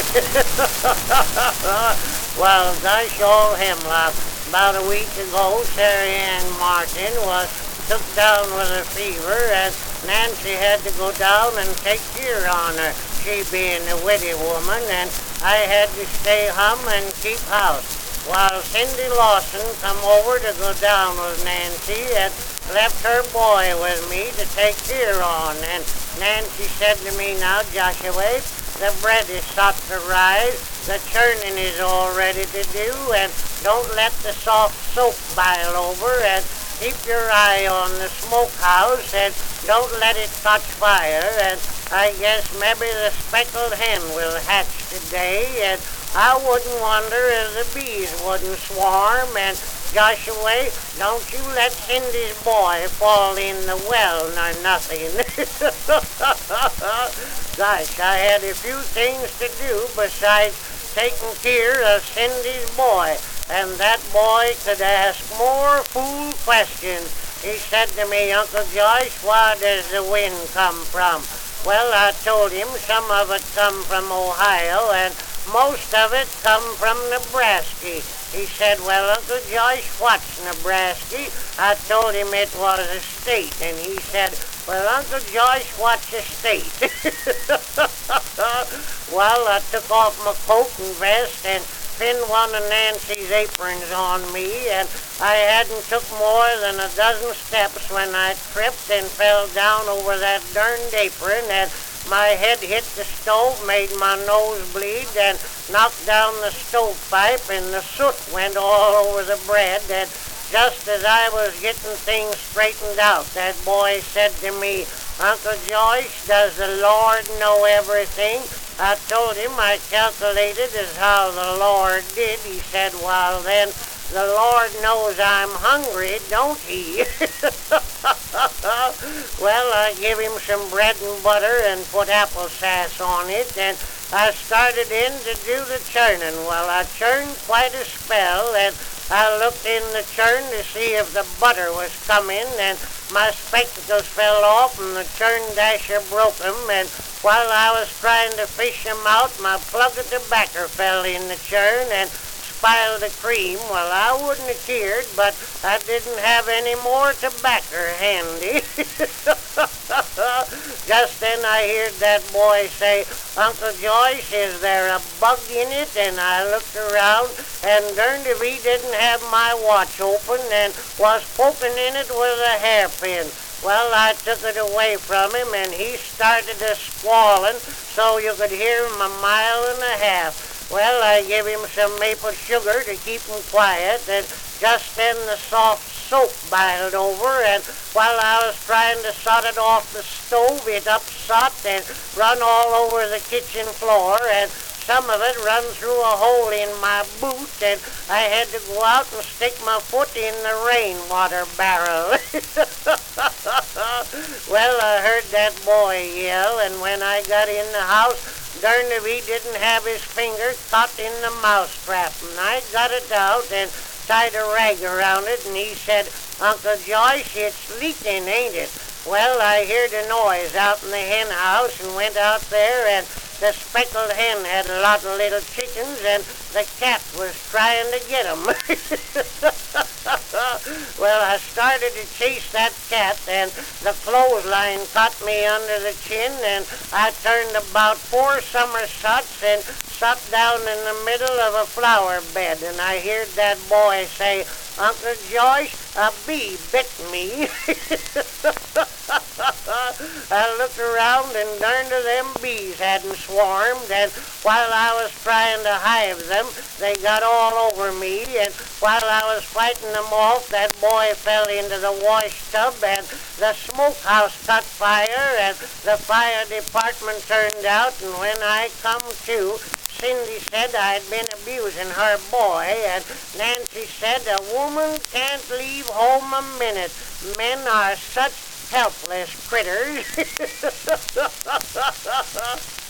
Well, gosh, old hemlock. About a week ago, Sarah Ann Martin was took down with a fever, and Nancy had to go down and take care on her, she being a witty woman, and I had to stay home and keep house. While Cindy Lawson come over to go down with Nancy and left her boy with me to take care on, and Nancy said to me, "Now, Joshua, the bread is sought to rise, the churning is all ready to do, and don't let the soft soap boil over, and keep your eye on the smokehouse, and don't let it catch fire, and I guess maybe the speckled hen will hatch today, and I wouldn't wonder if the bees wouldn't swarm, and Joshua, don't you let Cindy's boy fall in the well nor nothing." Gosh, I had a few things to do besides taking care of Cindy's boy, and that boy could ask more fool questions. He said to me, "Uncle Josh, where does the wind come from?" Well, I told him some of it come from Ohio, and most of it come from Nebraska. He said, "Well, Uncle Josh, what's Nebraska?" I told him it was a state, and he said, "Well, Uncle Josh, what's a state?" Well, I took off my coat and vest and pinned one of Nancy's aprons on me, and I hadn't took more than a dozen steps when I tripped and fell down over that darned apron, and my head hit the stove, made my nose bleed, and knocked down the stovepipe, and the soot went all over the bread, and just as I was getting things straightened out, that boy said to me, "Uncle Josh, does the Lord know everything?" I told him I calculated as how the Lord did. He said, "Well, then, the Lord knows I'm hungry, don't he?" Well, I give him some bread and butter and put apple sass on it, and I started in to do the churning. Well, I churned quite a spell, and I looked in the churn to see if the butter was coming, and my spectacles fell off, and the churn dasher broke 'em, and while I was trying to fish 'em out, my plug of tobacco fell in the churn and spiled the cream. Well, I wouldn't have cared, but I didn't have any more tobacco handy. Just then I heard that boy say, "Uncle Joyce, is there a bug in it?" And I looked around, and darned if he didn't have my watch open and was poking in it with a hairpin. Well, I took it away from him, and he started a squalling so you could hear him a mile and a half. Well, I gave him some maple sugar to keep him quiet, and just then the soft soap boiled over, and while I was trying to sot it off the stove, it upsot and run all over the kitchen floor, and some of it run through a hole in my boot, and I had to go out and stick my foot in the rainwater barrel. Well, I heard that boy yell, and when I got in the house, darned if he didn't have his finger caught in the mousetrap, and I got it out and tied a rag around it, and he said, "Uncle Joyce, it's leaking, ain't it?" Well, I heard a noise out in the hen house and went out there, and the speckled hen had a lot of little chickens, and the cat was trying to get 'em. Well, I started to chase that cat, and the clothesline caught me under the chin, and I turned about 4 somersaults and sat down in the middle of a flower bed, and I heard that boy say, "Uncle Joyce, a bee bit me." I looked around, and darned if them bees hadn't swarmed, and while I was trying to hive them, they got all over me, and while I was fighting them off, that boy fell into the wash tub, and the smokehouse caught fire, and the fire department turned out, and when I come to, Cindy said I'd been abusing her boy, and Nancy said a woman can't leave home a minute. Men are such helpless critters.